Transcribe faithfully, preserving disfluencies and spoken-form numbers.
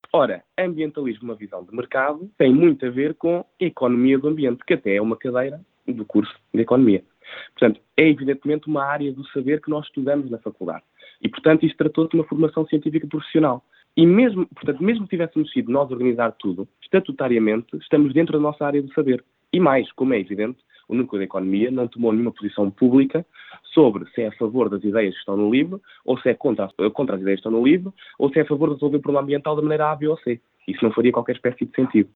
Ora, ambientalismo, uma visão de mercado, tem muito a ver com economia do ambiente, que até é uma cadeira do curso de economia. Portanto, é evidentemente uma área do saber que nós estudamos na faculdade. E, portanto, isto tratou-se de uma formação científica profissional. E mesmo, portanto, mesmo que tivéssemos sido nós a organizar tudo, estatutariamente, estamos dentro da nossa área do saber. E mais, como é evidente, o Núcleo da Economia não tomou nenhuma posição pública sobre se é a favor das ideias que estão no livro, ou se é contra, contra as ideias que estão no livro, ou se é a favor de resolver o problema ambiental da maneira A, B ou C. Isso não faria qualquer espécie de sentido.